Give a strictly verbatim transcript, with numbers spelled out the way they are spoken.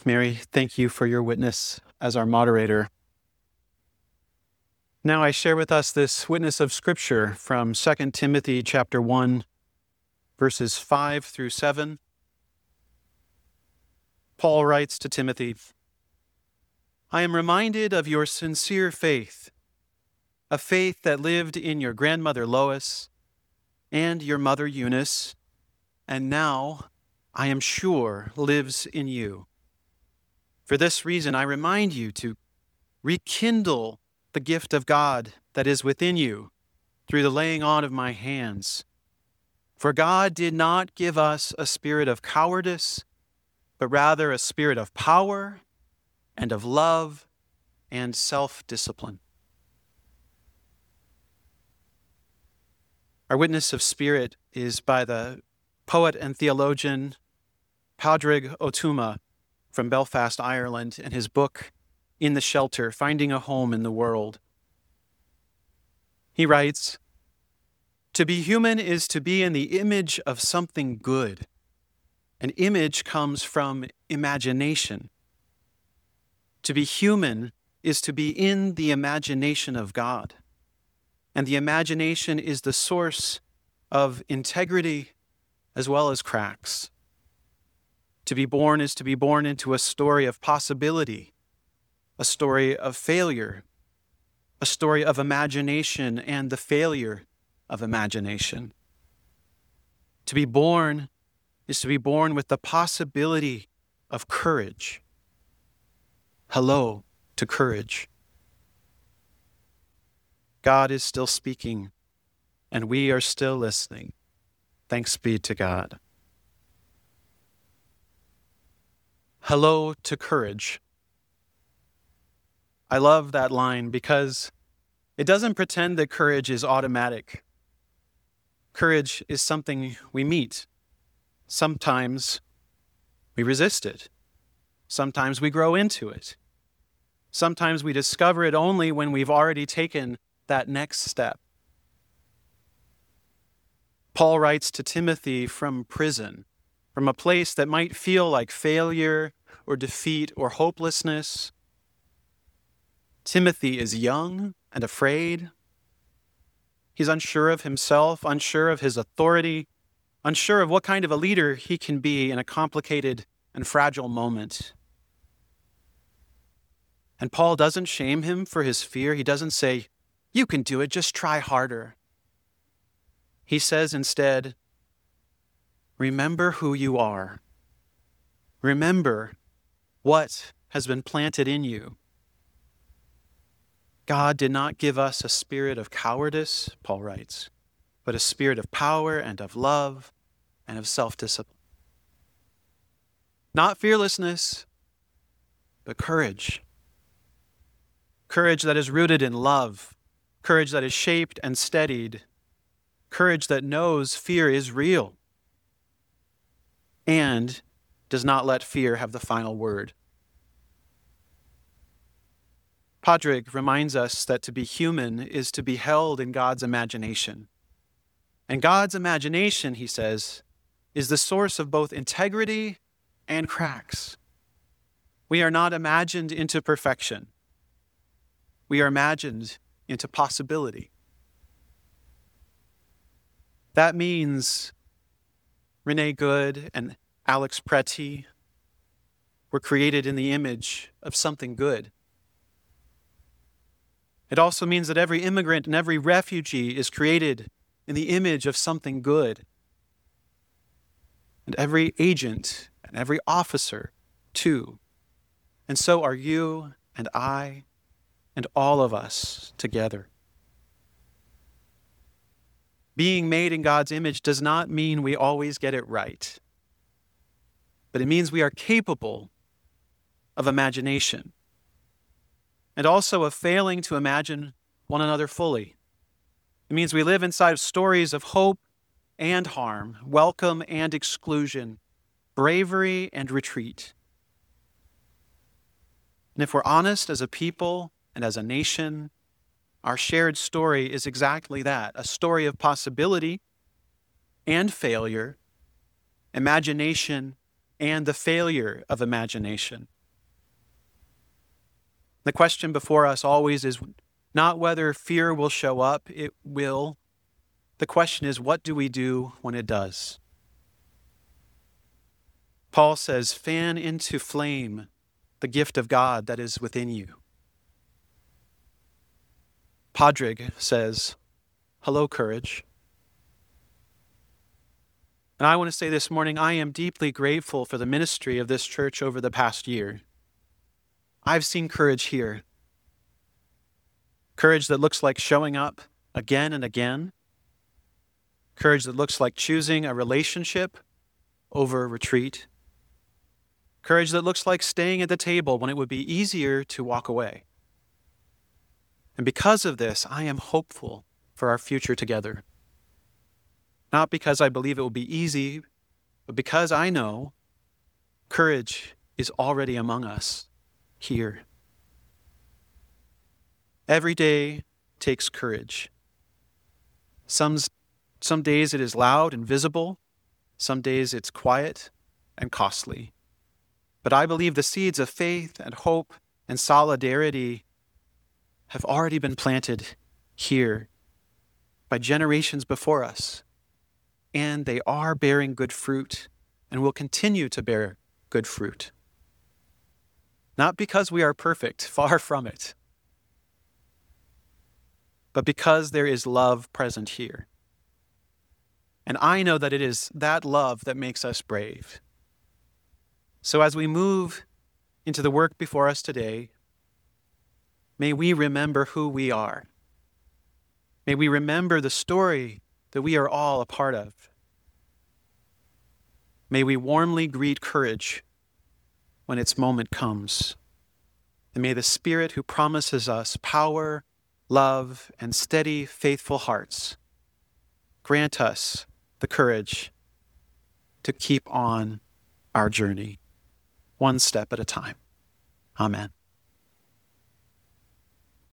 Mary, thank you for your witness as our moderator. Now I share with us this witness of Scripture from Second Timothy chapter one, verses five through seven. Paul writes to Timothy, I am reminded of your sincere faith, a faith that lived in your grandmother Lois and your mother Eunice, and now, I am sure, lives in you. For this reason, I remind you to rekindle the gift of God that is within you through the laying on of my hands. For God did not give us a spirit of cowardice, but rather a spirit of power and of love and self-discipline. Our witness of spirit is by the poet and theologian Pádraig Ó Tuama from Belfast, Ireland, in his book, In the Shelter, Finding a Home in the World. He writes, to be human is to be in the image of something good. An image comes from imagination. To be human is to be in the imagination of God. And the imagination is the source of integrity as well as cracks. To be born is to be born into a story of possibility, a story of failure, a story of imagination and the failure of imagination. To be born is to be born with the possibility of courage. Hello to courage. God is still speaking, and we are still listening. Thanks be to God. Hello to courage. I love that line because it doesn't pretend that courage is automatic. Courage is something we meet. Sometimes we resist it. Sometimes we grow into it. Sometimes we discover it only when we've already taken that next step. Paul writes to Timothy from prison, from a place that might feel like failure or defeat or hopelessness. Timothy is young and afraid. He's unsure of himself, unsure of his authority, unsure of what kind of a leader he can be in a complicated and fragile moment. And Paul doesn't shame him for his fear. He doesn't say, you can do it, just try harder. He says instead, remember who you are. Remember what has been planted in you. God did not give us a spirit of cowardice, Paul writes, but a spirit of power and of love and of self-discipline. Not fearlessness, but courage. Courage that is rooted in love. Courage that is shaped and steadied. Courage that knows fear is real and does not let fear have the final word. Pádraig reminds us that to be human is to be held in God's imagination. And God's imagination, he says, is the source of both integrity and cracks. We are not imagined into perfection. We are imagined into possibility. That means Renee Good and Alex Préti were created in the image of something good. It also means that every immigrant and every refugee is created in the image of something good. And every agent and every officer, too. And so are you and I and all of us together. Being made in God's image does not mean we always get it right, but it means we are capable of imagination and also of failing to imagine one another fully. It means we live inside of stories of hope and harm, welcome and exclusion, bravery and retreat. And if we're honest as a people and as a nation, our shared story is exactly that, a story of possibility and failure, imagination and the failure of imagination. The question before us always is not whether fear will show up, it will. The question is, what do we do when it does? Paul says, fan into flame the gift of God that is within you. Padraig says, hello, courage. And I want to say this morning, I am deeply grateful for the ministry of this church over the past year. I've seen courage here. Courage that looks like showing up again and again. Courage that looks like choosing a relationship over retreat. Courage that looks like staying at the table when it would be easier to walk away. And because of this, I am hopeful for our future together. Not because I believe it will be easy, but because I know courage is already among us here. Every day takes courage. Some, some days it is loud and visible. Some days it's quiet and costly. But I believe the seeds of faith and hope and solidarity have already been planted here by generations before us. And they are bearing good fruit and will continue to bear good fruit. Not because we are perfect, far from it, but because there is love present here. And I know that it is that love that makes us brave. So as we move into the work before us today, may we remember who we are. May we remember the story that we are all a part of. May we warmly greet courage when its moment comes. And may the Spirit who promises us power, love, and steady, faithful hearts grant us the courage to keep on our journey, one step at a time. Amen.